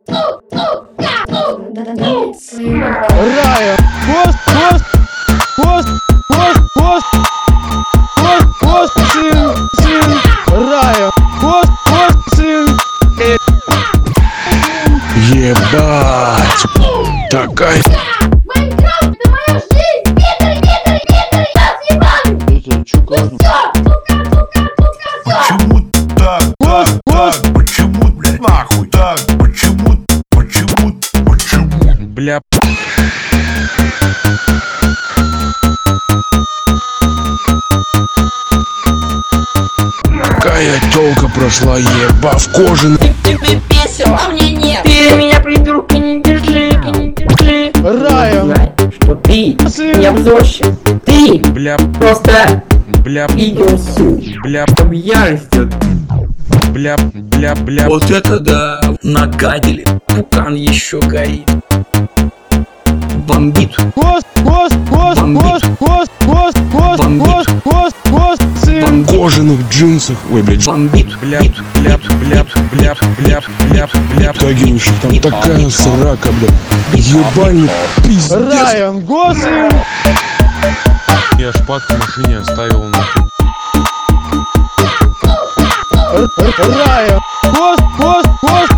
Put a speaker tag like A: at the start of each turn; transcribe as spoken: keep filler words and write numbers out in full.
A: Райан, пост, пост, пост, пост, пост, пост, пост, сын, сын, Райан, пост, пост, сын.
B: Ебать! Такая...
C: Майнкрафт, это моя жизнь! Питер, Питер, Питер, я съебан!
A: Это чё кажется?
C: Сука, сука, сука, сука,
D: Почему так, так, так? Почему, блядь, нахуй так? Почему, почему, почему?
B: Бля... Какая тёлка прошла, еба, в кожаный...
E: Тебе песен, а мне нет. Ты меня, придурка, не держи, не держи.
A: Райан,
E: Знай, что ты
A: сын.
E: не обзорщик. Ты
B: Бля...
E: просто
B: Бля...
E: идиотсу.
B: Бля...
E: В ярости.
B: Бля... Бля... Бля...
F: Вот это да, нагадили. Пукан еще горит. Бомбит.
A: пост, пост, пост, пост, пост, пост, пост, пост, пост, пост, сын.
B: В кожаных джинсах... Ой, блядь...
F: Бомбит.
B: Бля... Бля... Бля... Бля... Бля... Бля... Бля... Тагирующих, там такая срака, блядь. Ебальник, пиздец.
A: Райан Гослинг.
B: Я шпак в машине оставил нахуй.
A: Райан, пост, пост, пост,